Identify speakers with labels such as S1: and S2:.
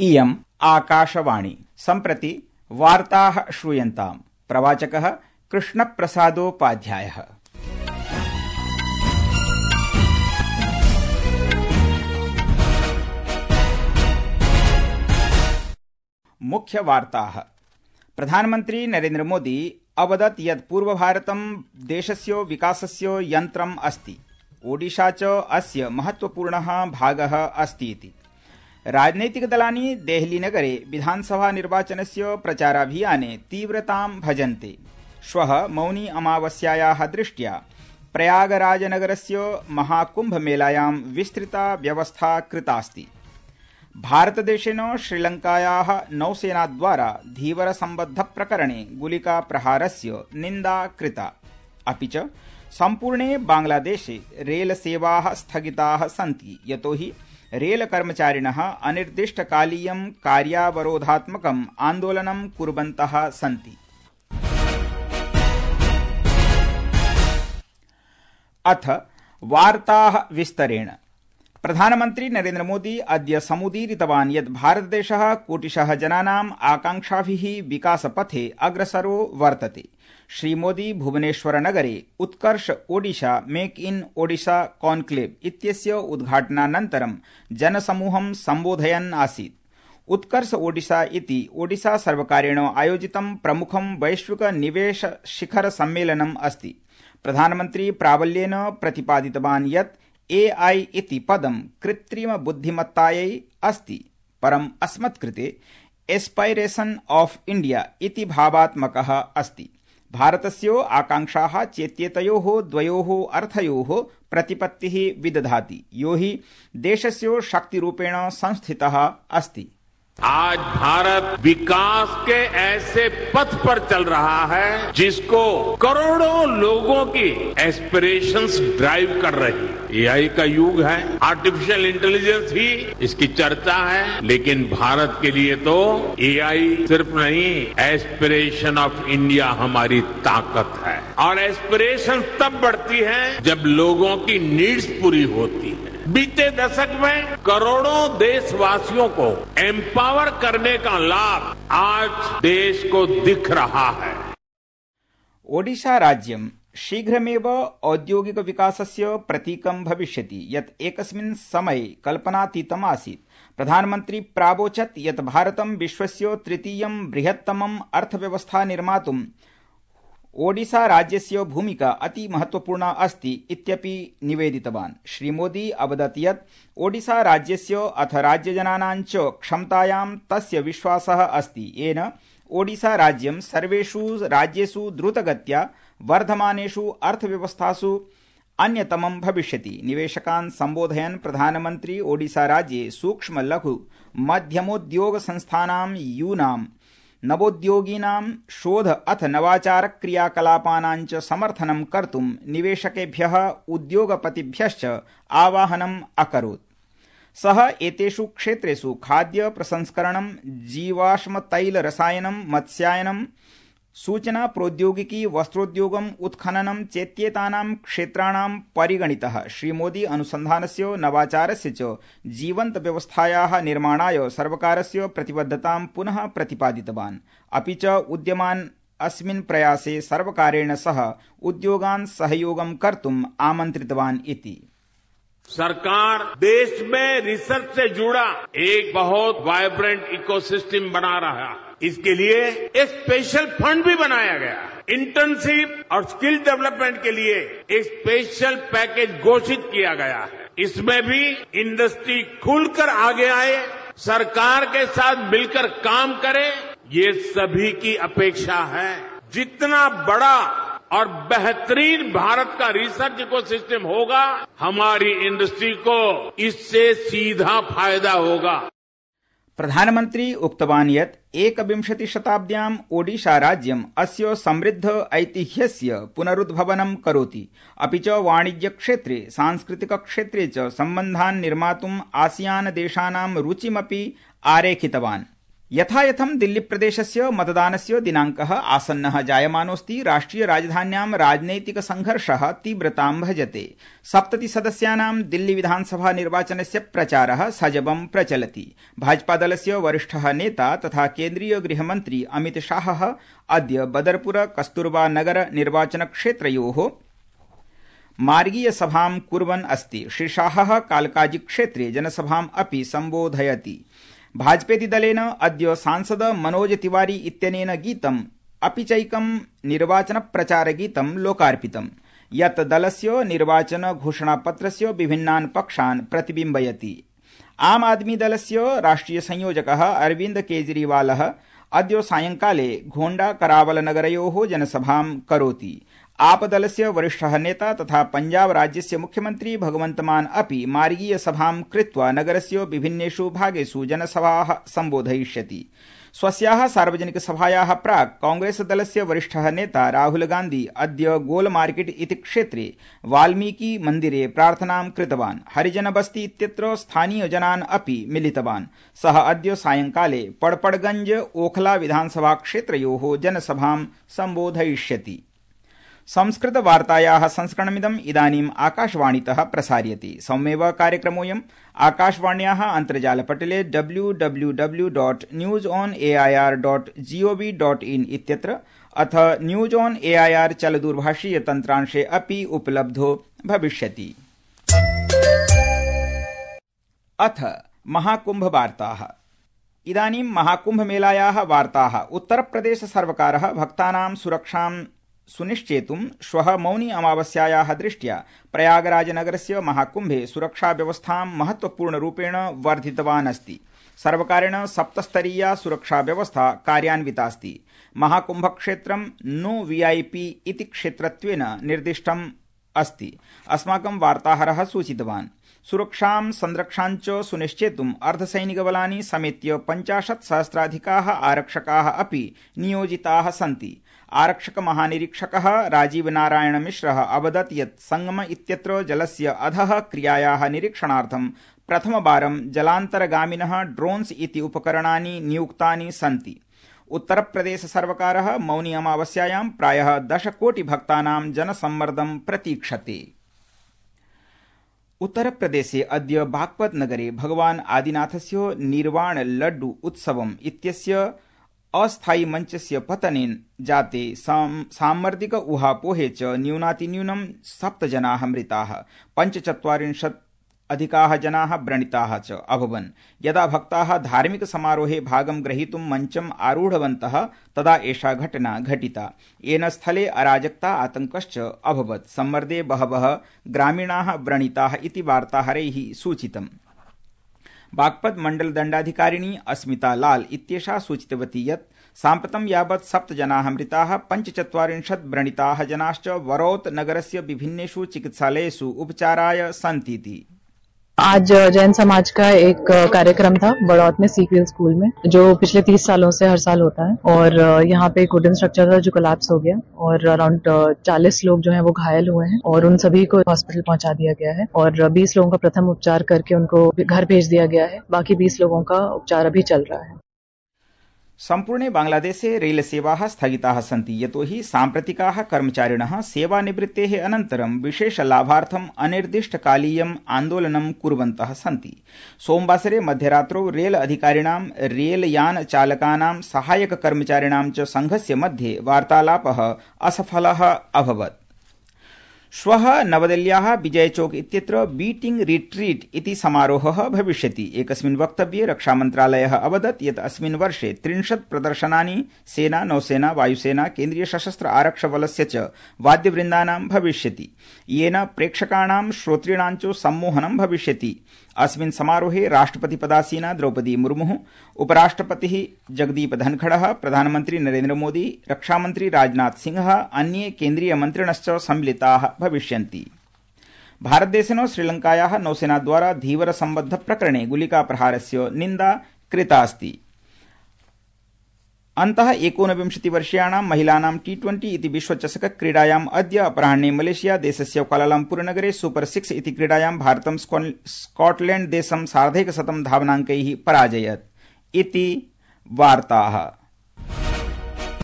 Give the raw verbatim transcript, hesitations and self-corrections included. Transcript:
S1: इयम् आकाशवाणी। सम्प्रति वार्ताः श्रूयन्ताम्। प्रवाचकः कृष्णप्रसादोपाध्यायः। मुख्य वार्ताः। प्रधानमन्त्री नरेन्द्र मोदी अवदत् यत् पूर्वभारतं देशस्य विकासस्य यन्त्रम् अस्ति। ओडिशा च अस्य महत्वपूर्णः भागः अस्ति इति। राजनैतिकदलानि देहलीनगरे विधानसभा निर्वाचनस्य प्रचाराभियाने तीव्रतां भजन्ते। श्वः मौनी अमावास्यायाः दृष्ट्या प्रयागराजनगरस्य महाकुम्भमेलायां विस्तृता व्यवस्था कृतास्ति। भारतदेशेन श्रीलंकायाः नौसेनाद्वारा धीवरसम्बद्धप्रकरणे गुलिकाप्रहारस्य निन्दा कृता। अपि च सम्पूर्णे बांग्लादेशे रेलसेवाः स्थगिताः सन्ति, यतोहि रेलकर्मचारिणः अनिर्दिष्टकालीयं कार्यावरोधात्मकम् आन्दोलनं कुर्वन्तः सन्ति। अथ वार्ताः विस्तरेण। प्रधानमन्त्री नरेन्द्र मोदी अद्य समुदीरितवान् यत् भारतदेशः कोटिशः जनानाम् आकांक्षाभिः विकासपथे अग्रसरो वर्तते। श्रीमोदी भुवनेश्वरनगरे उत्कर्ष Odisha make in Odisha conclave इत्यस्य उद्घाटनानन्तरं जनसमूहं सम्बोधयन् आसीत्। उत्कर्ष ओडिशा इति ओडिशा सर्वकारेण आयोजितं प्रमुखं वैश्विक निवेश शिखर सम्मेलनम् अस्ति। प्रधानमन्त्री प्राबल्येन प्रतिपादितवान् यत् ए आई इति पदं कृत्रिम बुद्धिमत्तायै अस्ति, परम् अस्मत्कृते एस्पायरेशन ऑफ इंडिया इति भावात्मकः अस्ति। भारतस्य आकांक्षाः चेत्येतयोः द्वयोः अर्थयोः प्रतिपत्तिः विदधाति, यो हि देशस्य शक्तिरूपेण संस्थितः अस्ति।
S2: आज भारत विकास के ऐसे पथ पर चल रहा है जिसको करोड़ों लोगों की एस्पिरेशंस ड्राइव कर रही। ए आई का युग है, आर्टिफिशियल इंटेलिजेंस ही इसकी चर्चा है, लेकिन भारत के लिए तो ए आई सिर्फ नहीं, एस्पिरेशन ऑफ इंडिया हमारी ताकत है। और एस्पिरेशन तब बढ़ती है जब लोगों की नीड्स पूरी होती है। बीते दशक में करोड़ों देशवासियों को एम्पावर करने का लाभ आज देश को दिख रहा है।
S1: ओडिशा राज्यं शीघ्रमेव औद्योगिक विकासस्य प्रतीकं भविष्यति, यत् एकस्मिन् समये कल्पनातीतम् आसीत्। प्रधानमन्त्री प्रावोचत् यत् भारतं विश्वस्य तृतीयं बृहत्तमम् अर्थव्यवस्था निर्मातुं ओडिशा राज्यस्य भूमिका अति महत्वपूर्णा अस्ति इत्यपि निवेदितवान्। श्रीमोदी अवदत् यत् ओडिशा राज्यस्य अथ राज्यजनानां च क्षमतायां तस्य विश्वासः अस्ति, येन ओडिशा राज्यं सर्वेषु राज्येषु द्रुतगत्या वर्धमानेषु अर्थव्यवस्थासु अन्यतमं भविष्यति। निवेशकान् सम्बोधयन् प्रधानमन्त्री ओडिशा राज्ये सूक्ष्म लघु मध्यमोद्योग संस्थानां यूनां नवोद्योगिनां शोध अथ नवाचार क्रियाकलापानां च समर्थनं कर्तुं निवेशकेभ्यः उद्योगपतिभ्यश्च आवाहनम् अकरोत्। सः एतेषु क्षेत्रेषु खाद्य प्रसंस्करणं, जीवाश्मतैल रसायनं, मत्स्यायनं, सूचना प्रौद्योगिकी, वस्त्रोद्योगम्, उत्खननं चेत्येतानां क्षेत्राणां परिगणितः। श्रीमोदी अनुसन्धानस्य, नवाचारस्य च जीवन्त व्यवस्थायाः निर्माणाय सर्वकारस्य प्रतिबद्धतां पुनः प्रतिपादितवान्। अपि च उद्यमान् अस्मिन् प्रयासे सर्वकारेण सह उद्योगान् सहयोगं कर्तुम् आमन्त्रितवान् इति।
S2: सरकार देश में रिसर्च से जुड़ा एक बहुत वाइब्रेंट इकोसिस्टम बना रहा है। इसके लिए एक स्पेशल फंड भी बनाया गया। इंटर्नशिप और स्किल डेवलपमेंट के लिए एक स्पेशल पैकेज घोषित किया गया है। इसमें भी इंडस्ट्री खुलकर आगे आए, सरकार के साथ मिलकर काम करे, ये सभी की अपेक्षा है। जितना बड़ा और बेहतरीन भारत का रिसर्च इकोसिस्टम होगा, हमारी इंडस्ट्री को इससे सीधा फायदा होगा।
S1: प्रधानमन्त्री उक्तवान् यत् एकविंशति शताब्द्याम् ओडिशा राज्यम् अस्य समृद्ध ऐतिह्यस्य पुनरुद्भवनं करोति, अपि च वाणिज्यक्षेत्रे, सांस्कृतिकक्षेत्रे च सम्बन्धान् निर्मातुम् आसियान देशानां रुचिमपि आरेखितवान्। यथायथं दिल्लीप्रदेशस्य मतदानस्य दिनाङ्कः आसन्नः जायमानोऽस्ति। राष्ट्रिय राजधान्यां राजनैतिक संघर्षः तीव्रतां भजते। सप्तति सदस्यानां दिल्ली विधानसभा निर्वाचनस्य प्रचारः सजवं प्रचलति। भाजपादलस्य वरिष्ठः नेता तथा केन्द्रीय गृहमन्त्री अमित शाहः अद्य बदरपुर कस्तूरबा नगर निर्वाचनक्षेत्रयोः मार्गीय सभां कुर्वन् अस्ति। श्री शाहः कालकाजी क्षेत्रे जनसभाम् अपि सम्बोधयति। भाजपेति दलेन अद्य सांसद मनोज तिवारी इत्यनेन गीतम् अपि चैकं निर्वाचन प्रचार गीतं लोकार्पितम् यत् दलस्य निर्वाचन घोषणापत्रस्य विभिन्नान् पक्षान् प्रतिबिम्बयति। आम आदमी दलस्य राष्ट्रिय संयोजकः अरविन्द केजरीवालः अद्य सायंकाले घोण्डा करावल नगरयोः जनसभां करोति। आपदलस्य वरिष्ठः नेता तथा पंजाब राज्यस्य मुख्यमन्त्री भगवन्त मान अपि मार्गीय सभां कृत्वा नगरस्य विभिन्नेषु भागेषु जनसभाः सम्बोधयिष्यति। स्वस्याः सार्वजनिक सभायाः प्राक् कांग्रेस दलस्य वरिष्ठः नेता राहुल गान्धी अद्य गोल मार्केट इति क्षेत्रे वाल्मीकि मन्दिरे प्रार्थनां कृतवान्। हरिजन बस्ती इत्यत्र स्थानीय जनान् अपि मिलितवान्। सः अद्य सायंकाले पड़पड़गंज ओखला विधानसभा क्षेत्रयोः जनसभां सम्बोधयिष्यति। संस्कृत वार्तायाः संस्करणमिदम् इदानीम् आकाशवाणीतः प्रसार्यते। सौम्येव कार्यक्रमोऽयम् आकाशवाण्याः अन्तर्जालपटले W W W dot news on A I R dot gov dot in इत्यत्र अथ news on A I R चलदूरभाषीय तन्त्रांशे अपि उपलब्धो भविष्यति। अथ महाकुम्भ वार्ताः। इदानीं महाकुम्भ मेलायाः वार्ताः। उत्तरप्रदेश सर्वकारः भक्तानां सुरक्षां सुनिश्चेतुं श्वः मौनी अमावस्यायाः दृष्ट्या प्रयागराजनगरस्य महाकुम्भे सुरक्षाव्यवस्थां महत्वपूर्णरूपेण वर्धितवान् अस्ति। सर्वकारेण सप्तस्तरीया सुरक्षाव्यवस्था कार्यान्वितास्ति। महाकुम्भक्षेत्रं नो वीआईपी इति क्षेत्रत्वेन निर्दिष्टम् अस्ति। अस्माकं वार्ताहरः सूचितवान्। सुरक्षां संरक्षाञ्च सुनिश्चेतुम् अर्धसैनिकबलानि समेत्य पञ्चाशत् सहस्राधिकाः आरक्षकाः अपि नियोजिताः सन्ति। आरक्षक महानिरीक्षकः राजीव नारायण मिश्रः अवदत् यत् संगम इत्यत्र जलस्य अधः क्रियायाः निरीक्षणार्थं प्रथमवारं जलान्तरगामिनः ड्रोन्स इति उपकरणानि नियुक्तानि सन्ति। उत्तरप्रदेश सर्वकारः मौनी अमावस्यायां प्रायः दशकोटि भक्तानां जनसम्मर्दं प्रतीक्षते। उत्तरप्रदेशे अद्य बागपत नगरे भगवान् आदिनाथस्य निर्वाण लड्डू उत्सवम् इत्यस्य अस्थायी मञ्चस्य पतनेन जाते साम्मर्दिक ऊहापोहे च न्यूनातिन्यूनं सप्त जनाः मृताः, पञ्चचत्वारिंशत् अधिकाः जनाः व्रणिताः च अभवन्। यदा भक्ताः धार्मिक समारोहे भागं ग्रहीतुं मञ्चम् आरूढवन्तः तदा एषा घटना घटिता। येन स्थले अराजकता आतङ्कश्च अभवत्। सम्मर्दे बहवः ग्रामीणाः व्रणिताः इति वार्ताहरैः सूचितम्। बागपत मंडल दण्डाधिकारिणी अस्मिता लाल इत्येषा सूचितवती यत् साम्प्रतं यावत् सप्त जनाः मृताः, पञ्चचत्वारिंशत् व्रणिताः जनाश्च वरौत नगरस्य विभिन्नेषु चिकित्सालयेषु उपचाराय सन्तीति।
S3: आज जैन समाज का एक कार्यक्रम था बड़ौत में सीक्वेल स्कूल में, जो पिछले तीस सालों से हर साल होता है। और यहाँ पे एक वुडन स्ट्रक्चर था जो कोलैप्स हो गया और अराउंड चालीस लोग जो हैं वो घायल हुए हैं और उन सभी को हॉस्पिटल पहुंचा दिया गया है और बीस लोगों का प्रथम उपचार करके उनको घर भेज दिया गया है। बाकी बीस लोगों का उपचार अभी चल रहा है।
S1: सम्पूर्णे बांग्लादेशे रेलसेवाः स्थगिताः सन्ति, यतोहि साम्प्रतिकाः कर्मचारिणः सेवानिवृत्तेः अनन्तरं विशेषलाभार्थम् अनिर्दिष्टकालीयम् आन्दोलनं कुर्वन्तः सन्ति। सोमवासरे मध्यरात्रौ रेल अधिकारिणां रेलयानचालकानां सहायककर्मचारिणां च संघस्य मध्ये वार्तालापः असफलः अभवत्। श्वः नवदिल्ल्याः विजय चौक इत्यत्र बीटिंग रिट्रीट इति समारोहः भविष्यति। एकस्मिन् वक्तव्ये रक्षामन्त्रालयः अवदत् यत् अस्मिन् वर्षे त्रिंशत् प्रदर्शनानि सेना, नौसेना, वायुसेना, केन्द्रीय सशस्त्र आरक्षबलस्य च वाद्यवृन्दानां भविष्यति, येन प्रेक्षकाणां श्रोतॄणां च सम्मोहनं भविष्यति। अस्मिन् समारोहे राष्ट्रपतिपदासीना द्रौपदी मुर्मुः, उपराष्ट्रपतिः जगदीप धनखड़ः, प्रधानमन्त्री नरेन्द्र मोदी, रक्षामन्त्री राजनाथ सिंहः, अन्ये केन्द्रीयमन्त्रिणश्च सम्मिलिताः भविष्यन्ति। भारतदेशेन श्रीलंकायाः नौसेनाद्वारा धीवर सम्बद्ध प्रकरणे गुलिकाप्रहारस्य निन्दा कृता अस्ति। अन्तः एकोनविंशतिवर्षीयाणां महिलानां टी ट्वेंटी इति विश्वचषक क्रीडायाम् अद्य अपराह्ने मलेशिया देशस्य क्वालालम्पुर नगरे सुपर सिक्स इति क्रीडायां भारतं स्कॉटलैंड देशं सार्धैकशतं धावनाङ्कैः पराजयत् इति वार्ताः।